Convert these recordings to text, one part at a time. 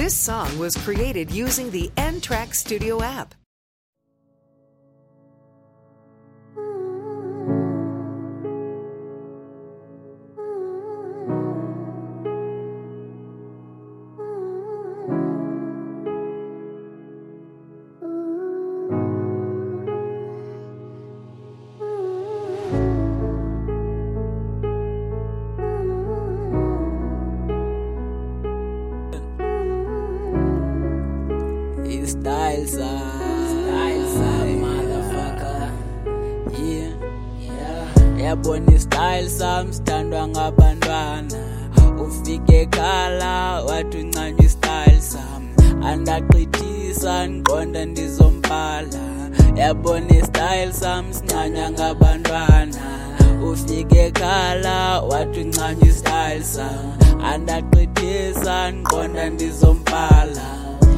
This song was created using the N-Track Studio app. Styles motherfucker. Yabona style sam standwa ngabantwana. Ufike khala wathi uncane style sam. Andaqithisa ngiqonda ndizombhala. Yabona style sam sincanya ngabantwana. Ufike khala wathi uncane style sam. Andaqithisa ngiqonda ndizombhala.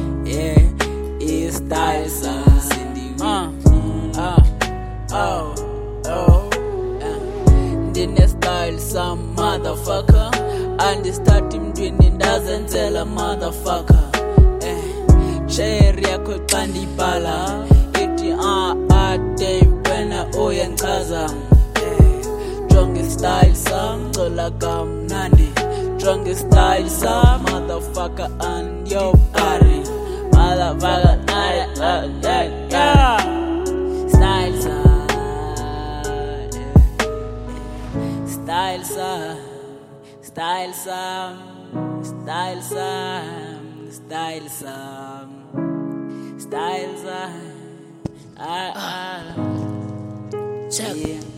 Style songs in the style some motherfucker. And the start him doing it doesn't tell a motherfucker. Cherry yako kandi pala. Iti day when I oyen kaza. Strongest style some tola kam nandi. Strongest style some motherfucker and your body. Motherfucker, style check.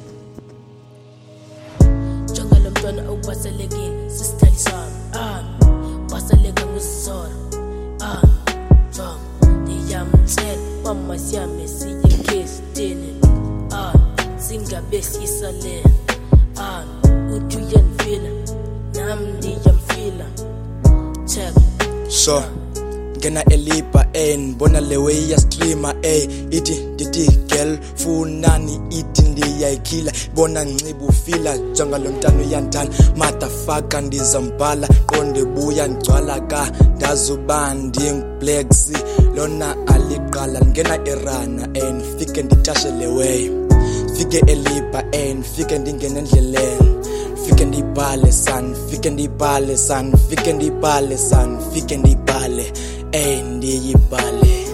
Jungle mntwana ubaselekile sistyle sam. Baseleka ngusizora. Mama siyame siye kestini. Singabe sisale. Uthi uyanifila nami ndiyamfila. Check. So ngena elipa bona le way ya streamer iti didi girl funani iti ndiyayikhila bona ncibu fila jonga lo mntana uyandana motherfucker ndizambhala qonde buya ngcwala ka ndazubandi black sea lona aliqala ngena erana fike nditashe le way fike elipa fike ndingena endleleni fike ndibhale san fike ndibhale san fike ndibhale san fike ndibhale ndiyibhale.